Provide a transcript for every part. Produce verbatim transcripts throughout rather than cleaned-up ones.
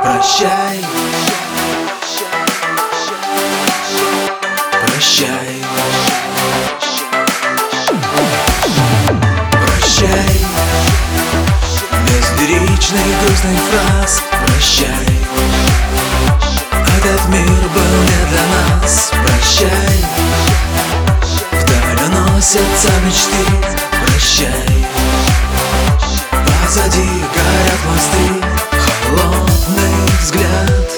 Прощай, прощай, прощай, без лиричных грустных фраз. Прощай, этот мир был не для нас. Прощай, вдаль уносятся мечты. Прощай, позади горят мосты. Холодный взгляд.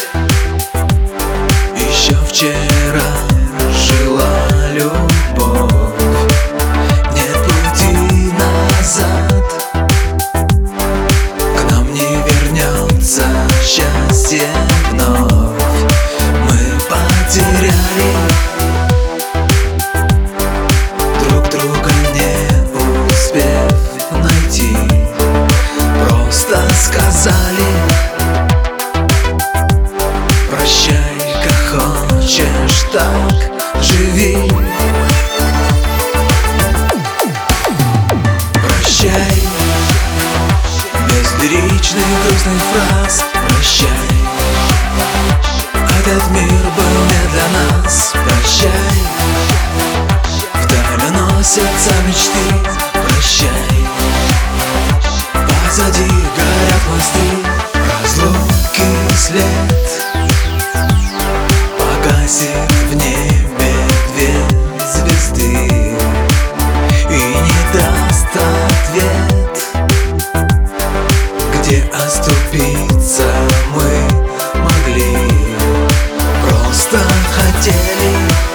Еще вчера жила любовь. Нет пути назад. К нам не вернется счастье вновь. Мы потеряли друг друга, не успев найти. Просто сказали: прощай, как хочешь, так живи. Прощай, без лиричных грустных фраз. Прощай, этот мир был не для нас. Прощай, вдаль уносятся мечты. Прощай, позади горят мосты. Разлуки след погасит в небе две звезды и не даст ответ, где оступиться мы могли. Просто хотели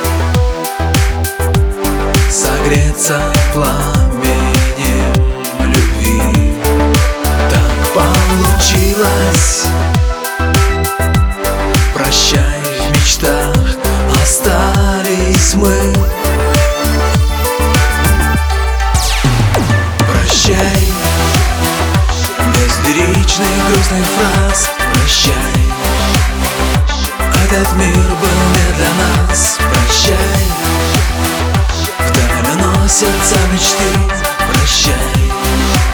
согреться пламенем любви. Так получилось. Прощай, в мечтах остались мы. Прощай, без лиричных грустных фраз. Прощай, этот мир был не для нас. Прощай, вдаль уносятся мечты. Прощай,